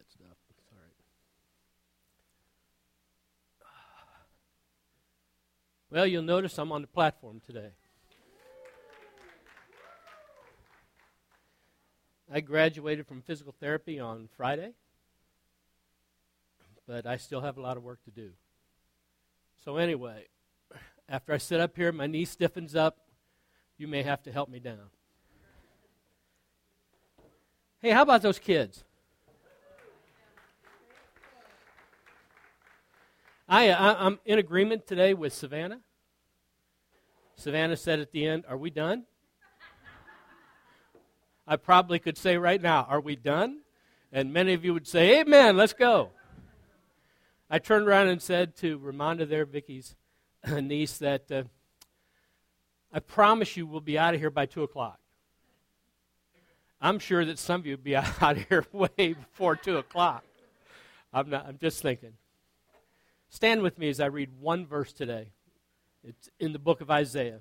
that stuff. It's all right. Well, you'll notice I'm on the platform today. I graduated from physical therapy on Friday, but I still have a lot of work to do. So anyway, after I sit up here, my knee stiffens up. You may have to help me down. Hey, how about those kids? I'm in agreement today with Savannah. Savannah said at the end, "Are we done?" I probably could say right now, "Are we done?" And many of you would say, "Amen, let's go." I turned around and said to Ramonda there, Vicky's niece, that I promise you we'll be out of here by 2 o'clock. I'm sure that some of you will be out of here way before 2 o'clock. I'm just thinking. Stand with me as I read one verse today. It's in the book of Isaiah.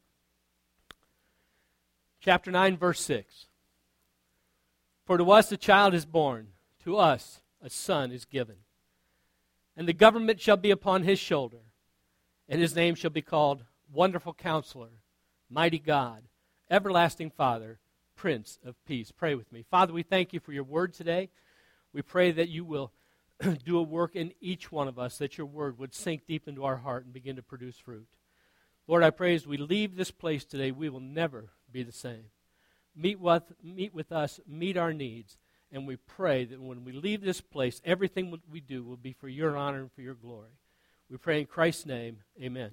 Chapter 9, verse 6. For to us a child is born, to us a son is given. And the government shall be upon his shoulder, and his name shall be called Wonderful Counselor, Mighty God, Everlasting Father, Prince of Peace. Pray with me. Father, we thank you for your word today. We pray that you will do a work in each one of us, that your word would sink deep into our heart and begin to produce fruit. Lord, I pray as we leave this place today, we will never be the same. Meet with us, meet our needs, and we pray that when we leave this place, everything we do will be for your honor and for your glory. We pray in Christ's name, amen.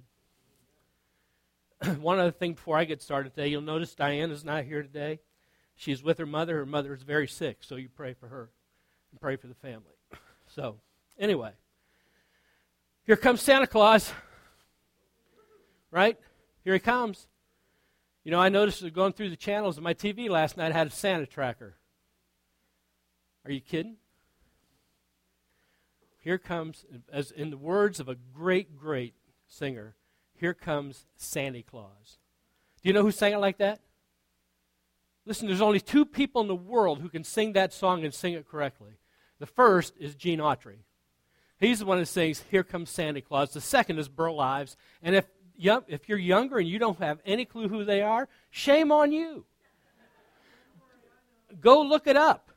One other thing before I get started today, you'll notice Diana's not here today. She's with her mother. Her mother is very sick, so you pray for her and pray for the family. So, anyway, here comes Santa Claus, right? Here he comes. You know, I noticed going through the channels of my TV last night, I had a Santa tracker. Are you kidding? Here comes, as in the words of a great, great singer, here comes Santa Claus. Do you know who sang it like that? Listen, there's only 2 people in the world who can sing that song and sing it correctly. The first is Gene Autry. He's the one that sings, Here Comes Santa Claus. The second is Burl Ives. And if you're younger and you don't have any clue who they are, shame on you. Go look it up.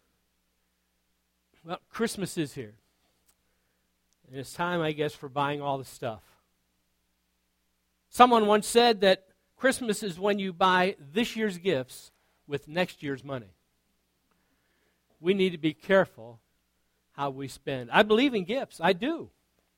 Well, Christmas is here. And it's time, I guess, for buying all the stuff. Someone once said that Christmas is when you buy this year's gifts with next year's money. We need to be careful how we spend. I believe in gifts. I do.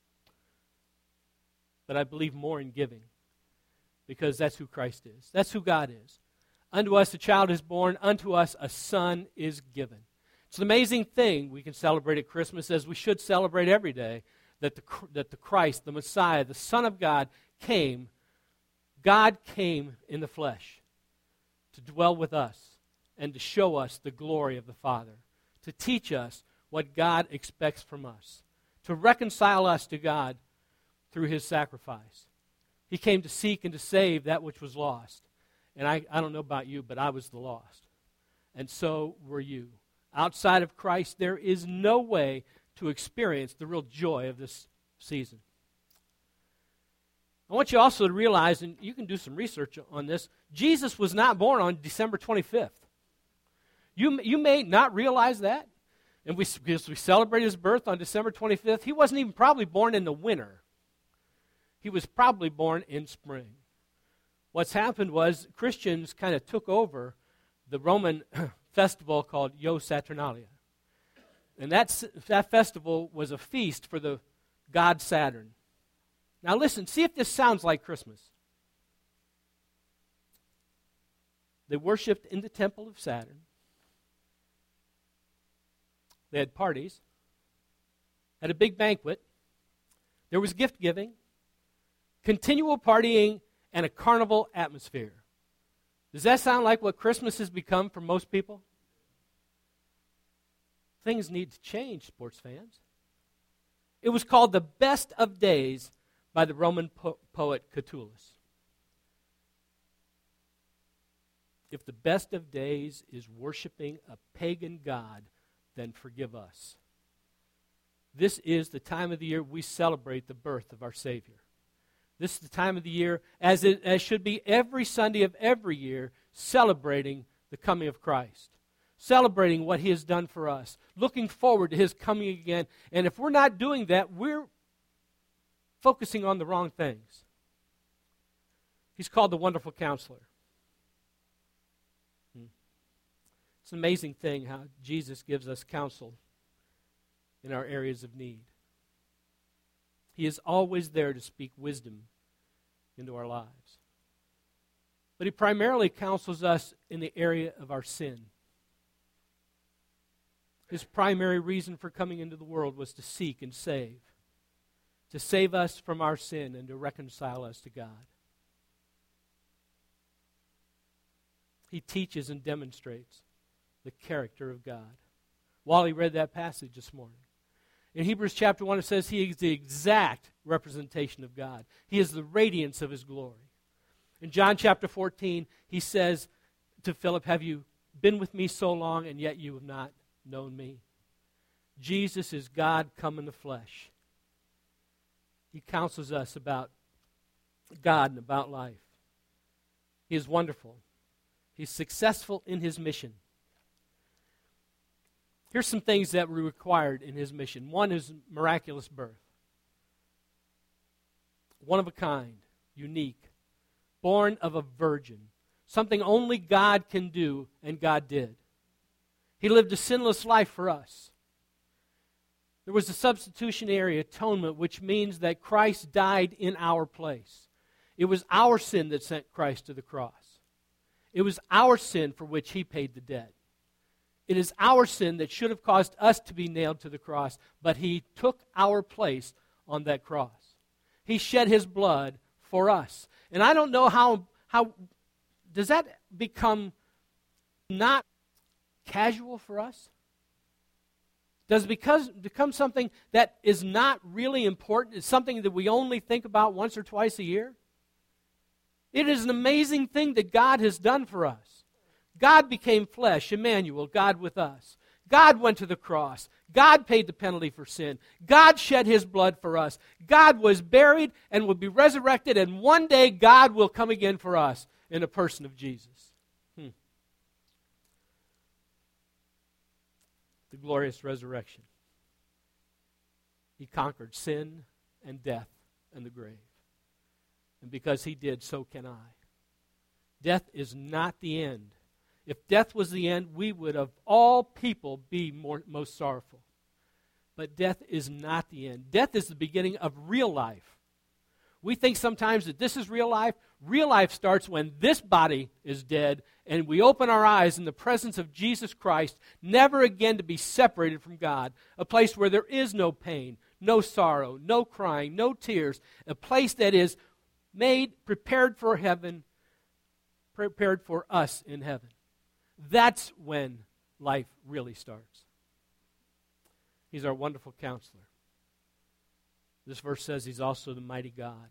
But I believe more in giving because that's who Christ is. That's who God is. Unto us a child is born. Unto us a son is given. It's an amazing thing we can celebrate at Christmas, as we should celebrate every day, that the Christ, the Messiah, the Son of God came. God came in the flesh to dwell with us and to show us the glory of the Father, to teach us what God expects from us, to reconcile us to God through his sacrifice. He came to seek and to save that which was lost. And I don't know about you, but I was the lost. And so were you. Outside of Christ, there is no way to experience the real joy of this season. I want you also to realize, and you can do some research on this, Jesus was not born on December 25th. You may not realize that. And because we celebrate his birth on December 25th, he wasn't even probably born in the winter. He was probably born in spring. What's happened was Christians kind of took over the Roman festival called Io Saturnalia. And that festival was a feast for the god Saturn. Now listen, see if this sounds like Christmas. They worshipped in the temple of Saturn. They had parties, had a big banquet. There was gift giving, continual partying, and a carnival atmosphere. Does that sound like what Christmas has become for most people? Things need to change, sports fans. It was called the best of days by the Roman poet Catullus. If the best of days is worshiping a pagan god, then forgive us. This is the time of the year we celebrate the birth of our Savior. This is the time of the year, as should be every Sunday of every year, celebrating the coming of Christ. Celebrating what He has done for us. Looking forward to His coming again. And if we're not doing that, we're focusing on the wrong things. He's called the Wonderful Counselor. It's an amazing thing how Jesus gives us counsel in our areas of need. He is always there to speak wisdom into our lives. But He primarily counsels us in the area of our sin. His primary reason for coming into the world was to seek and save. To save us from our sin and to reconcile us to God. He teaches and demonstrates the character of God. Wally read that passage this morning. In Hebrews chapter 1 it says He is the exact representation of God. He is the radiance of His glory. In John chapter 14 He says to Philip, have you been with me so long and yet you have not known me? Jesus is God come in the flesh. He counsels us about God and about life. He is wonderful. He's successful in His mission. Here's some things that were required in His mission. One is miraculous birth. One of a kind, unique, born of a virgin. Something only God can do, and God did. He lived a sinless life for us. There was a substitutionary atonement, which means that Christ died in our place. It was our sin that sent Christ to the cross. It was our sin for which He paid the debt. It is our sin that should have caused us to be nailed to the cross, but He took our place on that cross. He shed His blood for us. And I don't know how does that become not casual for us? Does it become something that is not really important? It's something that we only think about once or twice a year? It is an amazing thing that God has done for us. God became flesh, Emmanuel, God with us. God went to the cross. God paid the penalty for sin. God shed His blood for us. God was buried and will be resurrected, and one day God will come again for us in the person of Jesus. The glorious resurrection. He conquered sin and death and the grave. And because He did, so can I. Death is not the end. If death was the end, we would of all people be most sorrowful. But death is not the end. Death is the beginning of real life. We think sometimes that this is real life. Real life starts when this body is dead and we open our eyes in the presence of Jesus Christ, never again to be separated from God, a place where there is no pain, no sorrow, no crying, no tears, a place that is prepared for heaven, prepared for us in heaven. That's when life really starts. He's our wonderful counselor. This verse says He's also the mighty God.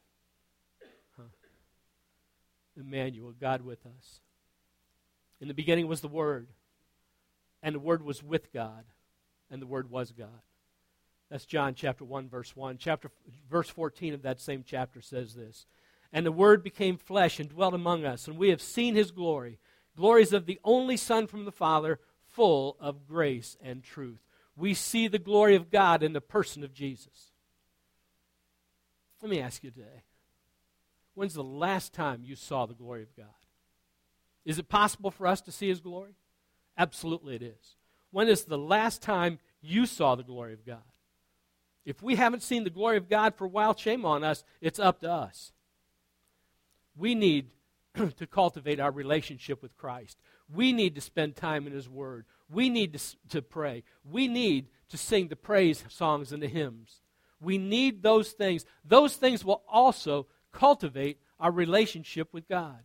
Emmanuel, God with us. In the beginning was the Word, and the Word was with God, and the Word was God. That's John chapter 1, verse 1. Verse 14 of that same chapter says this. And the Word became flesh and dwelt among us, and we have seen His glory. Glories of the only Son from the Father, full of grace and truth. We see the glory of God in the person of Jesus. Let me ask you today. When's the last time you saw the glory of God? Is it possible for us to see His glory? Absolutely it is. When is the last time you saw the glory of God? If we haven't seen the glory of God for a while, shame on us. It's up to us. We need to cultivate our relationship with Christ. We need to spend time in His Word. We need to pray. We need to sing the praise songs and the hymns. We need those things. Those things will also cultivate our relationship with God.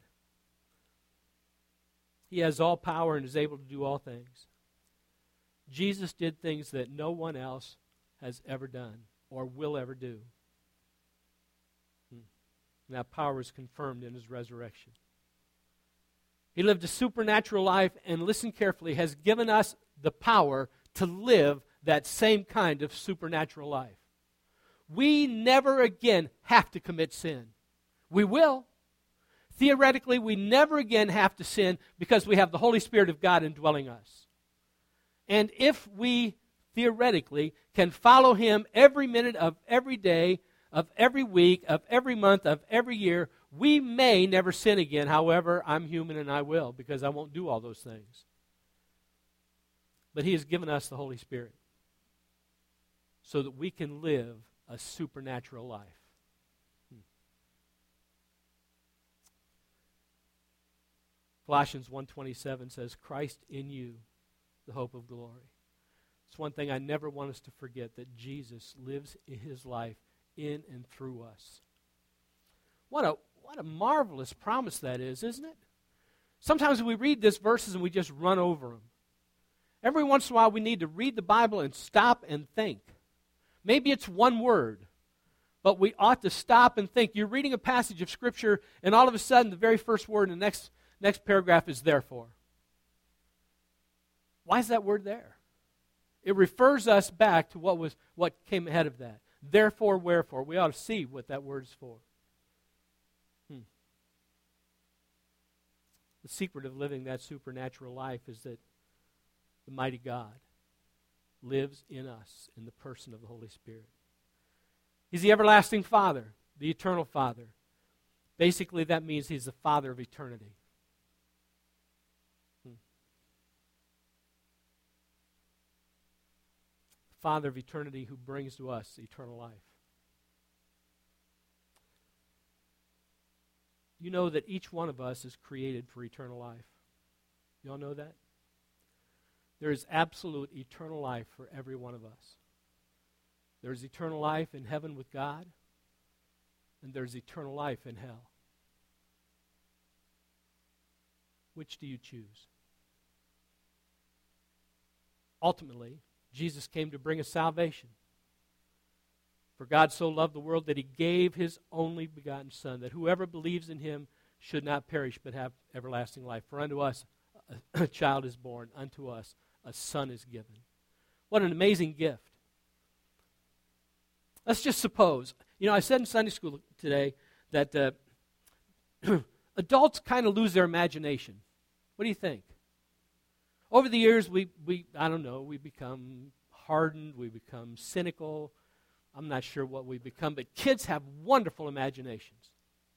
He has all power and is able to do all things. Jesus did things that no one else has ever done or will ever do. And that power is confirmed in His resurrection. He lived a supernatural life and, listen carefully, has given us the power to live that same kind of supernatural life. We never again have to commit sin. We will. Theoretically, we never again have to sin because we have the Holy Spirit of God indwelling us. And if we theoretically can follow Him every minute of every day, of every week, of every month, of every year, we may never sin again. However, I'm human and I will, because I won't do all those things. But He has given us the Holy Spirit so that we can live a supernatural life. Colossians 1:27 says, Christ in you, the hope of glory. It's one thing I never want us to forget, that Jesus lives His life in and through us. What a marvelous promise that is, isn't it? Sometimes we read these verses and we just run over them. Every once in a while we need to read the Bible and stop and think. Maybe it's one word, but we ought to stop and think. You're reading a passage of Scripture and all of a sudden the very first word in the next paragraph is therefore. Why is that word there? It refers us back to what came ahead of that. Therefore, wherefore. We ought to see what that word is for. The secret of living that supernatural life is that the mighty God lives in us in the person of the Holy Spirit. He's the everlasting Father, the eternal Father. Basically, that means He's the Father of eternity. Father of eternity who brings to us eternal life. You know that each one of us is created for eternal life. You all know that? There is absolute eternal life for every one of us. There's eternal life in heaven with God, and there's eternal life in hell. Which do you choose? Ultimately, Jesus came to bring us salvation. For God so loved the world that He gave His only begotten Son, that whoever believes in Him should not perish but have everlasting life. For unto us a child is born, unto us a son is given. What an amazing gift. Let's just suppose, I said in Sunday school today that adults kind of lose their imagination. What do you think? Over the years, we become hardened, we become cynical. I'm not sure what we become, but kids have wonderful imaginations.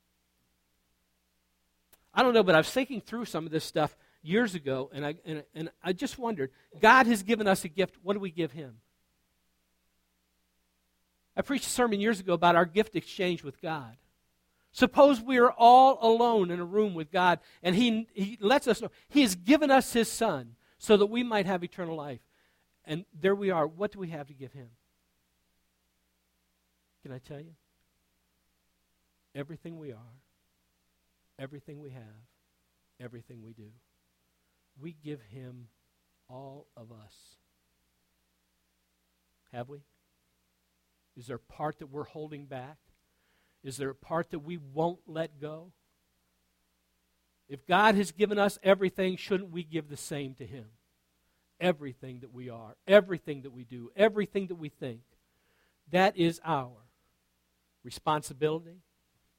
I don't know, but I was thinking through some of this stuff years ago, and I just wondered, God has given us a gift. What do we give Him? I preached a sermon years ago about our gift exchange with God. Suppose we are all alone in a room with God, and He lets us know He has given us His Son so that we might have eternal life. And there we are. What do we have to give Him? Can I tell you? Everything we are, everything we have, everything we do. We give Him all of us. Have we? Is there a part that we're holding back? Is there a part that we won't let go? If God has given us everything, shouldn't we give the same to Him? Everything that we are, everything that we do, everything that we think. That is our responsibility.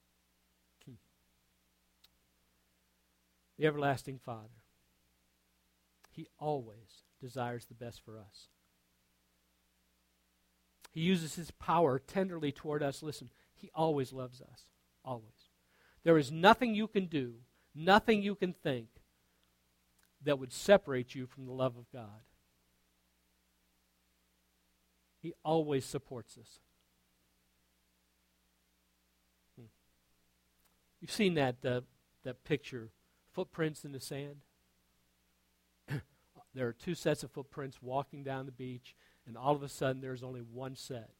The everlasting Father, He always desires the best for us. He uses His power tenderly toward us. Listen, He always loves us. Always. There is nothing you can do, nothing you can think that would separate you from the love of God. He always supports us. You've seen that picture, footprints in the sand? There are two sets of footprints walking down the beach, and all of a sudden there's only one set.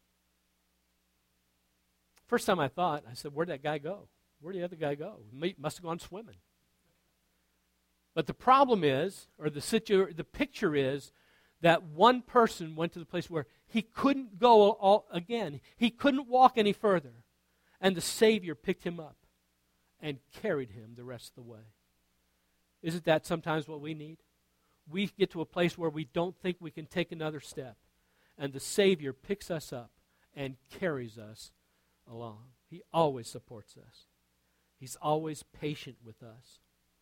First time I said, where'd that guy go? Where'd the other guy go? He must have gone swimming. But the problem is, or the picture is, that one person went to the place where he couldn't go again. He couldn't walk any further. And the Savior picked him up and carried him the rest of the way. Isn't that sometimes what we need? we get to a place where we don't think we can take another step. And the Savior picks us up and carries us along. He always supports us. He's always patient with us.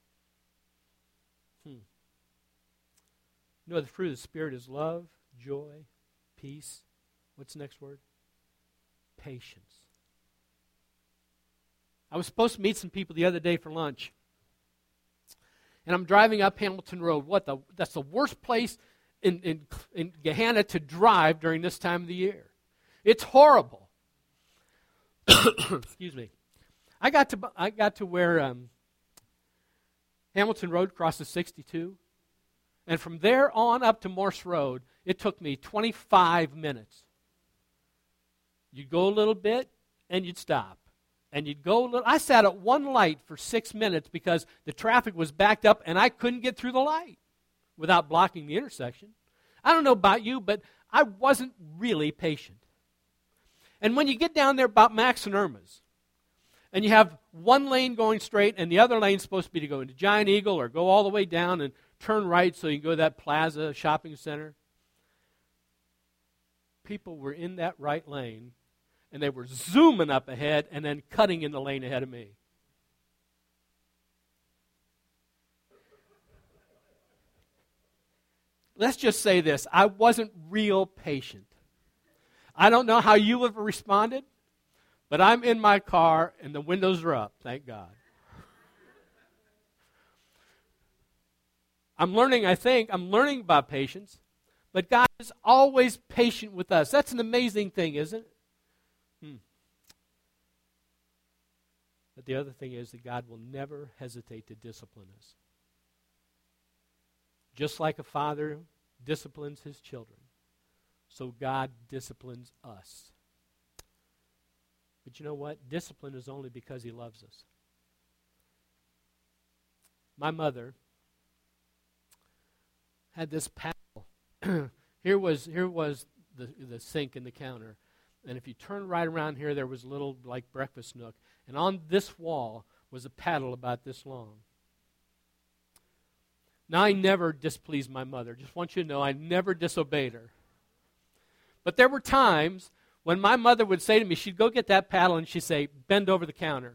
You know, the fruit of the Spirit is love, joy, peace. What's the next word? Patience. I was supposed to meet some people the other day for lunch. And I'm driving up Hamilton Road. That's the worst place in Gahanna to drive during this time of the year. It's horrible. Excuse me. I got to where Hamilton Road crosses 62. And from there on up to Morse Road, it took me 25 minutes. You'd go a little bit, and you'd stop. And you'd go a little. I sat at one light for 6 minutes because the traffic was backed up, and I couldn't get through the light without blocking the intersection. I don't know about you, but I wasn't really patient. And when you get down there about Max and Irma's, and you have one lane going straight, and the other lane's supposed to be to go into Giant Eagle or go all the way down and turn right so you can go to that plaza shopping center. People were in that right lane, and they were zooming up ahead and then cutting in the lane ahead of me. Let's just say this. I wasn't real patient. I don't know how you have responded, but I'm in my car and the windows are up, thank God. I'm learning about patience, but God is always patient with us. That's an amazing thing, isn't it? But the other thing is that God will never hesitate to discipline us. Just like a father disciplines his children, so God disciplines us. But you know what? Discipline is only because he loves us. My mother had this paddle. Here was the sink and the counter. And if you turn right around here, there was a little like breakfast nook. And on this wall was a paddle about this long. Now, I never displeased my mother. Just want you to know, I never disobeyed her. But there were times when my mother would say to me, she'd go get that paddle and she'd say, bend over the counter.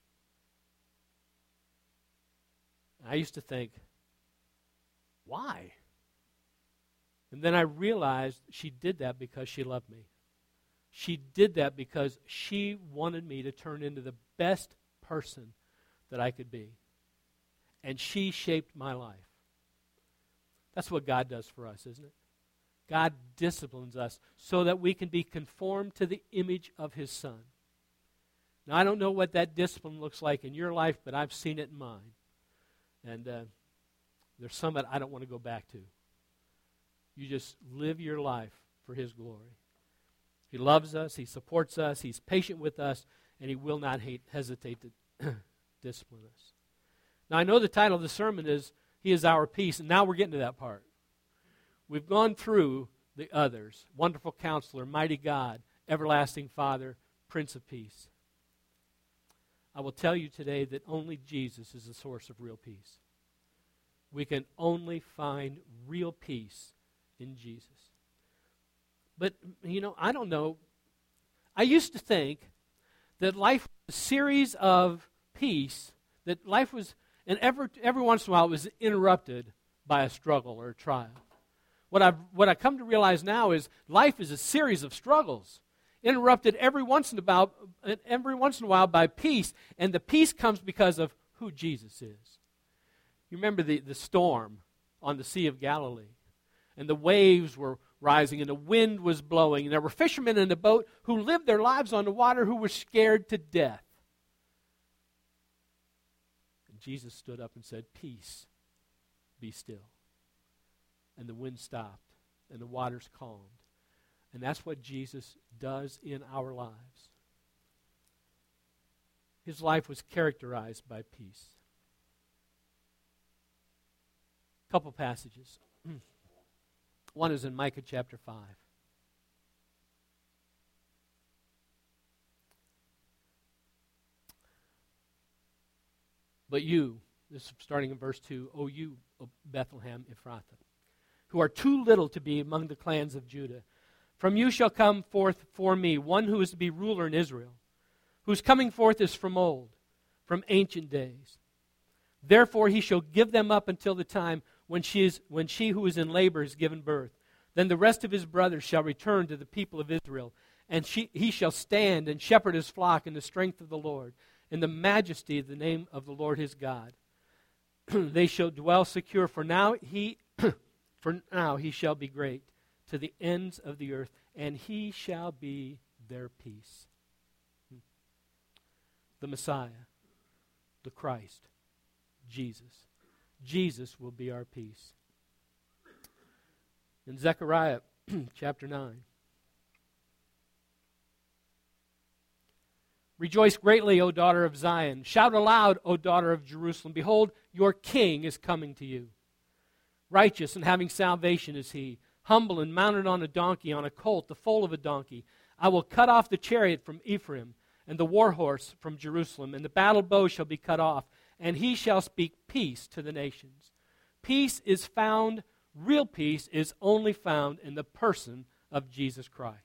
I used to think, why? And then I realized she did that because she loved me. She did that because she wanted me to turn into the best person that I could be. And she shaped my life. That's what God does for us, isn't it? God disciplines us so that we can be conformed to the image of his Son. Now, I don't know what that discipline looks like in your life, but I've seen it in mine. And there's some that I don't want to go back to. You just live your life for his glory. He loves us, he supports us, he's patient with us, and he will not hesitate to discipline us. Now, I know the title of the sermon is, He is Our Peace, and now we're getting to that part. We've gone through the others. Wonderful Counselor, Mighty God, Everlasting Father, Prince of Peace. I will tell you today that only Jesus is the source of real peace. We can only find real peace in Jesus. But, I don't know. I used to think that life was a series of peace, that life was, and every once in a while it was interrupted by a struggle or a trial. What I've come to realize now is life is a series of struggles, interrupted every once in a while by peace, and the peace comes because of who Jesus is. You remember the storm on the Sea of Galilee, and the waves were rising, and the wind was blowing, and there were fishermen in the boat who lived their lives on the water who were scared to death. And Jesus stood up and said, "Peace, be still." And the wind stopped, and the waters calmed. And that's what Jesus does in our lives. His life was characterized by peace. A couple passages. One is in Micah chapter 5. But you, this is starting in verse 2, O you, O Bethlehem Ephrathah, who are too little to be among the clans of Judah. From you shall come forth for me one who is to be ruler in Israel, whose coming forth is from old, from ancient days. Therefore he shall give them up until the time when she who is in labor is given birth. Then the rest of his brothers shall return to the people of Israel, and he shall stand and shepherd his flock in the strength of the Lord, in the majesty of the name of the Lord his God. They shall dwell secure, for now he shall be great to the ends of the earth, and he shall be their peace. The Messiah, the Christ, Jesus. Jesus will be our peace. In Zechariah chapter 9. Rejoice greatly, O daughter of Zion. Shout aloud, O daughter of Jerusalem. Behold, your king is coming to you. Righteous and having salvation is he, humble and mounted on a donkey, on a colt, the foal of a donkey. I will cut off the chariot from Ephraim, and the war horse from Jerusalem, and the battle bow shall be cut off, and he shall speak peace to the nations. Peace is found, real peace is only found in the person of Jesus Christ.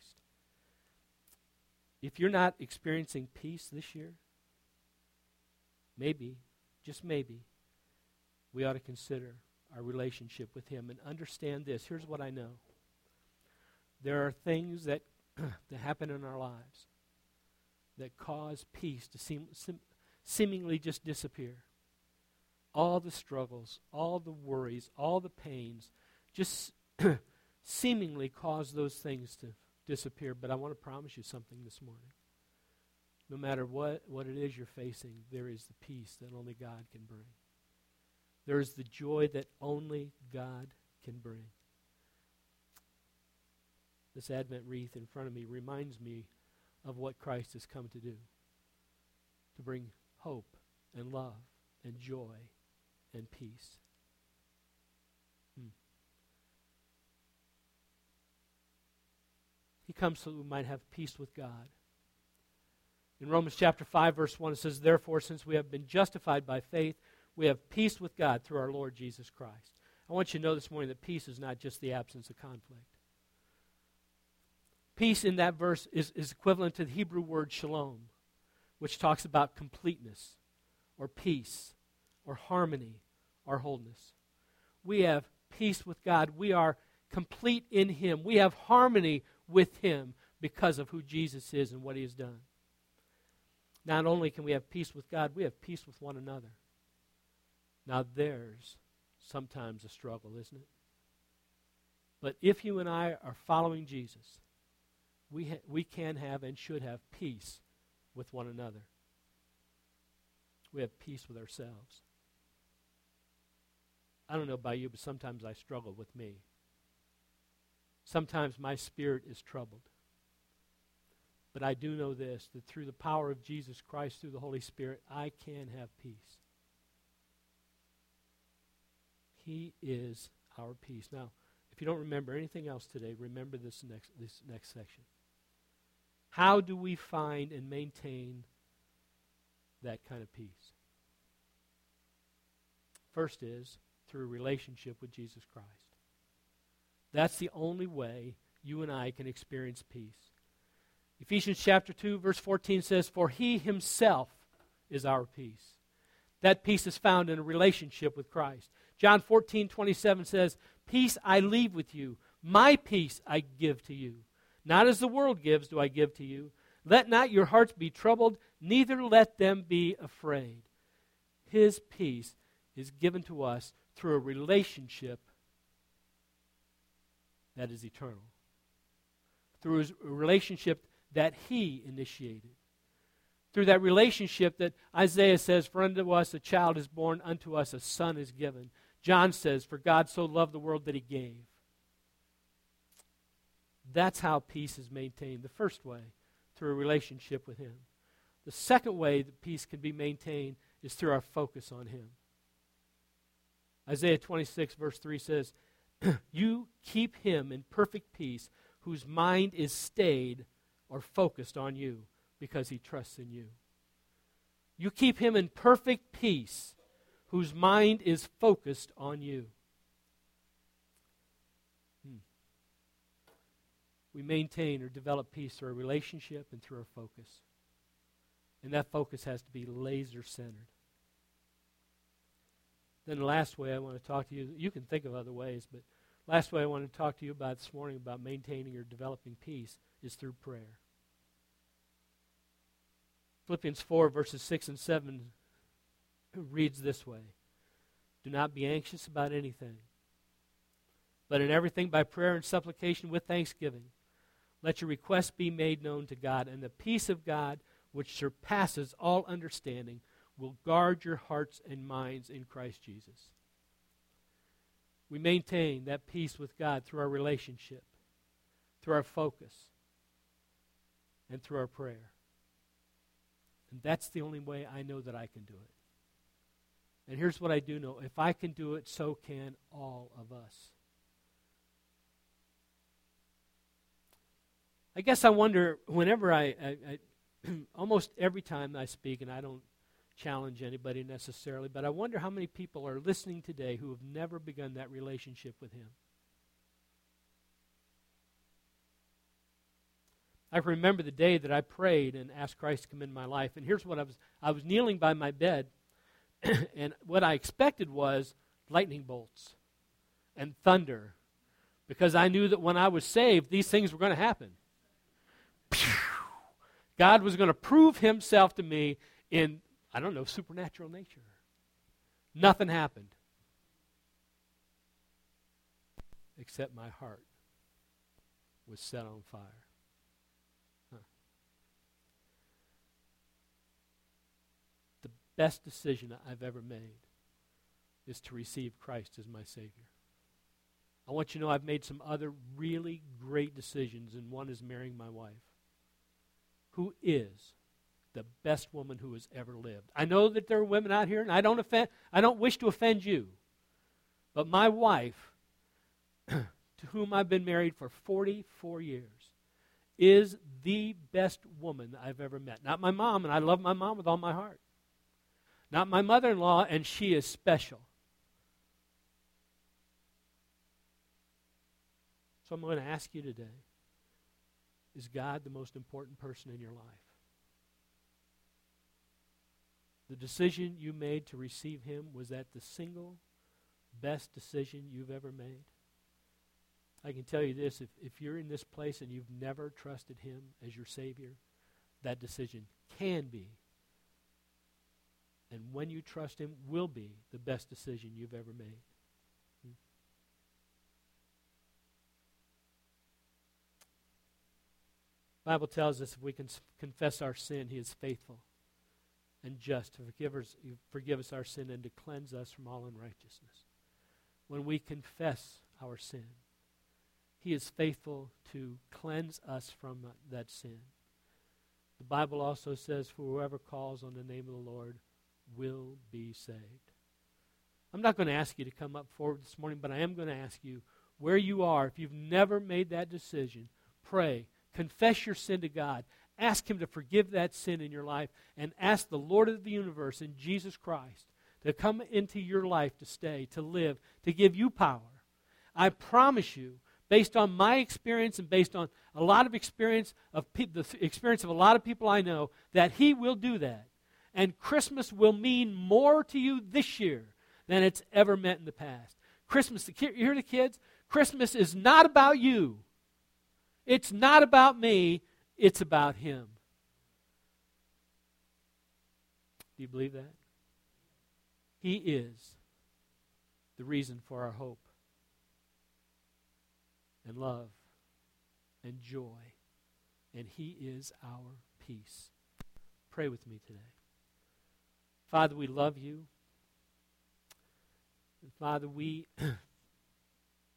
If you're not experiencing peace this year, maybe, just maybe, we ought to consider our relationship with him and understand this. Here's what I know. There are things that happen in our lives that cause peace to seemingly just disappear. All the struggles, all the worries, all the pains just seemingly cause those things to disappear. But I want to promise you something this morning. No matter what it is you're facing, there is the peace that only God can bring. There is the joy that only God can bring. This Advent wreath in front of me reminds me of what Christ has come to do. To bring hope and love and joy and peace. He comes so that we might have peace with God. In Romans chapter 5, verse 1, it says, Therefore, since we have been justified by faith, we have peace with God through our Lord Jesus Christ. I want you to know this morning that peace is not just the absence of conflict. Peace in that verse is equivalent to the Hebrew word shalom, which talks about completeness, or peace, or harmony, or wholeness. We have peace with God. We are complete in him. We have harmony with him because of who Jesus is and what he has done. Not only can we have peace with God, we have peace with one another. Now there's sometimes a struggle, isn't it? But if you and I are following Jesus, we can have and should have peace with one another. We have peace with ourselves. I don't know about you, but sometimes I struggle with me. Sometimes my spirit is troubled. But I do know this, that through the power of Jesus Christ, through the Holy Spirit, I can have peace. He is our peace. Now, if you don't remember anything else today, remember this next section. How do we find and maintain that kind of peace? First is through a relationship with Jesus Christ. That's the only way you and I can experience peace. Ephesians chapter 2, verse 14 says, For he himself is our peace. That peace is found in a relationship with Christ. John 14:27 says, Peace I leave with you, my peace I give to you. Not as the world gives do I give to you. Let not your hearts be troubled, neither let them be afraid. His peace is given to us through a relationship that is eternal. Through a relationship that he initiated. Through that relationship that Isaiah says, For unto us a child is born, unto us a son is given. John says, For God so loved the world that he gave. That's how peace is maintained. The first way, through a relationship with him. The second way that peace can be maintained is through our focus on him. Isaiah 26 verse 3 says, You keep him in perfect peace, whose mind is stayed or focused on you, because he trusts in you. You keep him in perfect peace, whose mind is focused on you. We maintain or develop peace through our relationship and through our focus. And that focus has to be laser-centered. Then the last way I want to talk to you, you can think of other ways, but last way I want to talk to you about this morning about maintaining or developing peace is through prayer. Philippians 4, verses 6 and 7 reads this way. Do not be anxious about anything, but in everything by prayer and supplication with thanksgiving, let your requests be made known to God, and the peace of God, which surpasses all understanding, will guard your hearts and minds in Christ Jesus. We maintain that peace with God through our relationship, through our focus, and through our prayer. And that's the only way I know that I can do it. And here's what I do know. If I can do it, so can all of us. I guess I wonder, whenever I almost every time I speak, and I don't challenge anybody necessarily, but I wonder how many people are listening today who have never begun that relationship with Him. I remember the day that I prayed and asked Christ to come into my life, and here's what I was kneeling by my bed, and what I expected was lightning bolts and thunder, because I knew that when I was saved, these things were going to happen. God was going to prove Himself to me in, I don't know, supernatural nature. Nothing happened. Except my heart was set on fire. The best decision I've ever made is to receive Christ as my Savior. I want you to know I've made some other really great decisions, and one is marrying my wife, who is the best woman who has ever lived. I know that there are women out here, and I don't wish to offend you, but my wife, to whom I've been married for 44 years, is the best woman I've ever met. Not my mom, and I love my mom with all my heart. Not my mother-in-law, and she is special. So I'm going to ask you today, is God the most important person in your life? The decision you made to receive Him, was that the single best decision you've ever made? I can tell you this, if you're in this place and you've never trusted Him as your Savior, that decision can be, and when you trust Him, will be the best decision you've ever made. The Bible tells us if we can confess our sin, He is faithful and just to forgive us our sin and to cleanse us from all unrighteousness. When we confess our sin, He is faithful to cleanse us from that sin. The Bible also says, for whoever calls on the name of the Lord will be saved. I'm not going to ask you to come up forward this morning, but I am going to ask you where you are. If you've never made that decision, pray. Confess your sin to God. Ask Him to forgive that sin in your life, and ask the Lord of the universe and Jesus Christ to come into your life, to stay, to live, to give you power. I promise you, based on my experience and based on a lot of experience of the experience of a lot of people I know, that He will do that. And Christmas will mean more to you this year than it's ever meant in the past. Christmas, you hear the kids? Christmas is not about you. It's not about me. It's about Him. Do you believe that? He is the reason for our hope and love and joy. And He is our peace. Pray with me today. Father, we love You. And Father, we